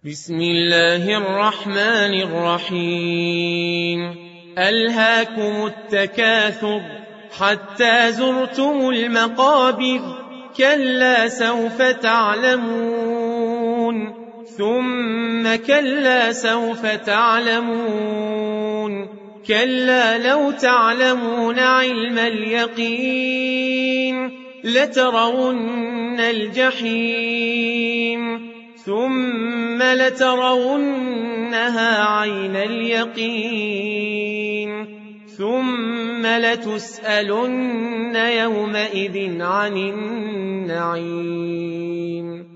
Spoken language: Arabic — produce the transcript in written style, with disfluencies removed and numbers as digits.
بسم الله الرحمن الرحيم ألهاكم التكاثر حتى زرتم المقابر كلا سوف تعلمون ثم كلا سوف تعلمون كلا لو تعلمون علم اليقين لترون الجحيم ثم لترونها عين اليقين ثم لتسألن يومئذ عن النعيم